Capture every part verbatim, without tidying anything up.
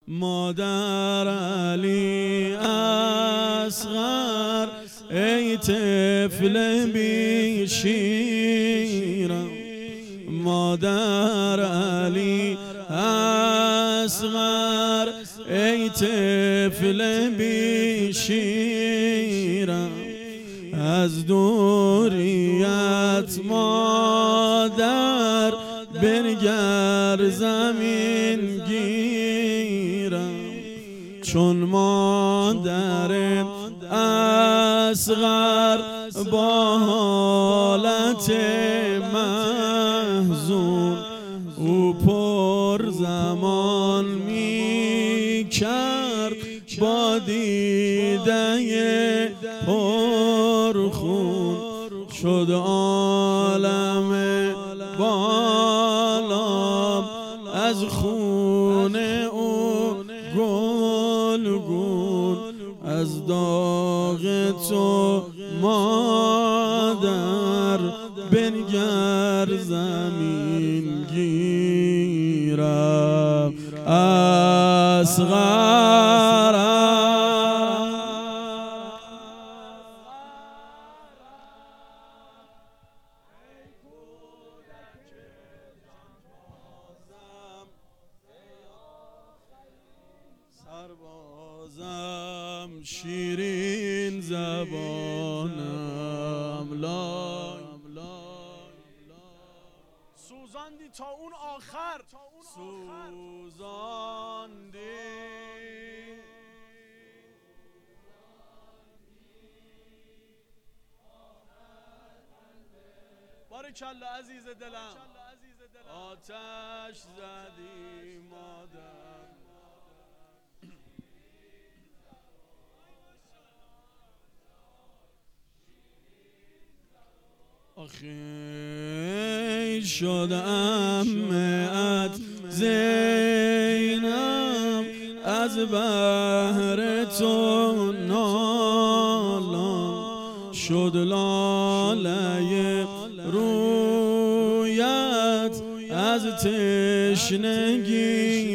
مادر علی اصغر ای طفل بی شیرم، مادر علی اصغر ای طفل بی شیرم، از دوریت مادر بنگر زمین گیرم، چون مادر اصغر با حالت محزون او پر زمان می کرد با دیده پرخون، شد عالم بالام از خون او گلگون، از داغ تو مادر بنگر زمین گیرم، اصغرم سربازم شیرین زبانم لای سوزاندی تا اون آخر سوزاندی بارکالله عزیز دلم، آتش زدی مادر، آخی شد عمه‌ات زینب از بهر تو نالان، شد لاله رویت از تشنگی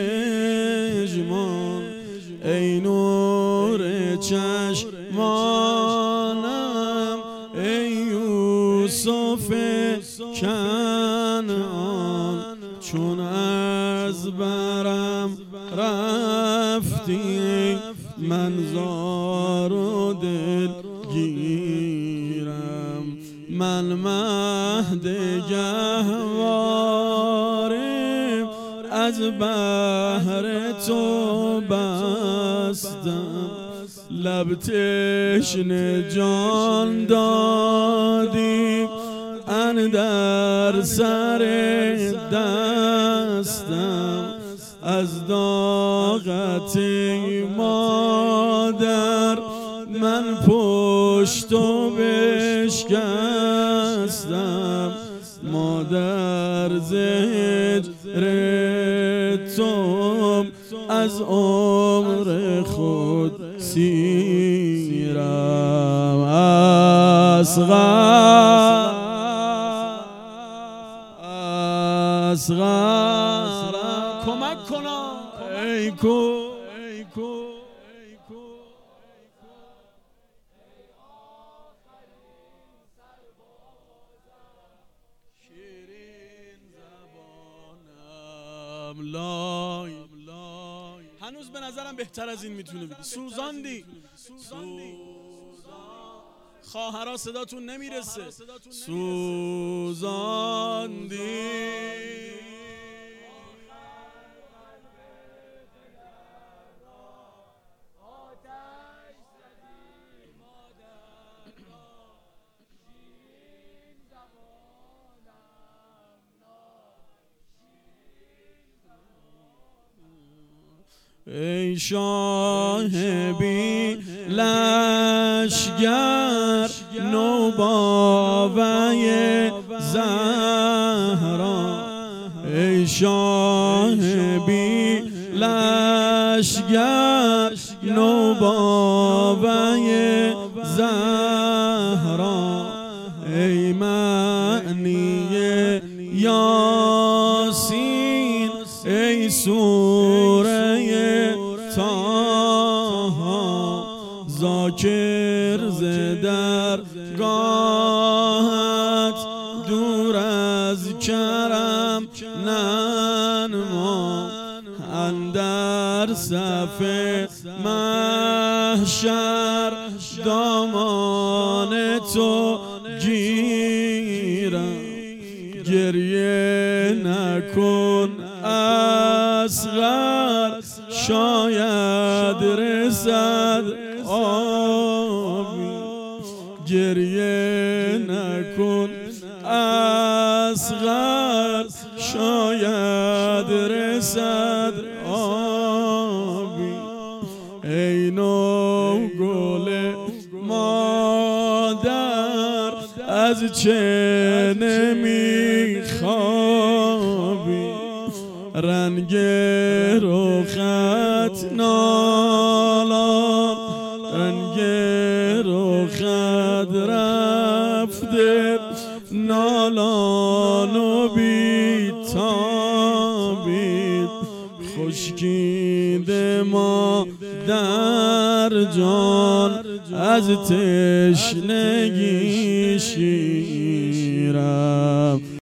پژمان، ای نور چشمانم ای یوسف کنعان، چون از برم رفتی من زار و دل گیرم، من مهد گهوارم از بهر تو بستم، لب تشنه جان دادی اندر سر دستم، از داغت مادر من پشتو بشکستم، مادر ز هجر تو از عمر خود سیرم، اصغر اصغر کمک کنم ای کو لای هنوز به نظرم بهتر از این میتونه بگی. سوزاندی خواهرها صداتون نمیرسه. سوزاندی ای شاه بی لشگر نوباوه زهرا، ای شاه بی لشگر نوباوه زهرا، ای معنی یاسین ای سوره تاها ذاکر ز درگاهت دور از کرم ننما اندر صف محشر دامان تو گیرم گریه نکن اصغر شاید رسد آبی گریه نکن اصغر شاید رسد آبی ای نو گل مادر از چه نمیخوابی رنگ رخت نالان رنگ رخت رفته نالان و بیتابی خشکیده ما در جان از تشنگی شیرم.